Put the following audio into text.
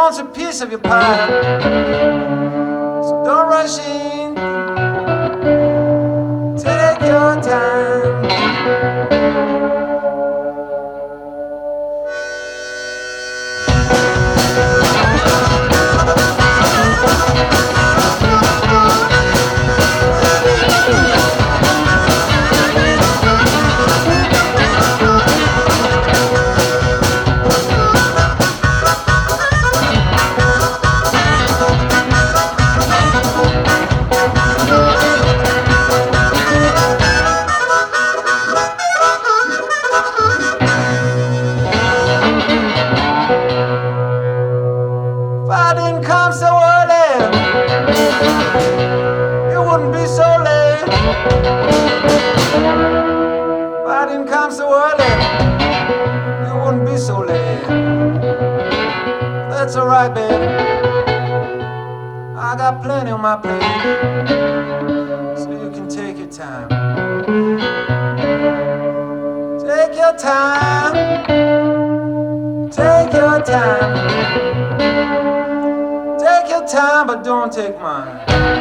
wants a piece of your pie. So don't rush in, take your time. If I didn't come so early, it wouldn't be so late. If I didn't come so early, it wouldn't be so late. That's alright, baby. I got plenty on my plate, so you can take your time. Take your time. Take your time. Take your time, but don't take mine.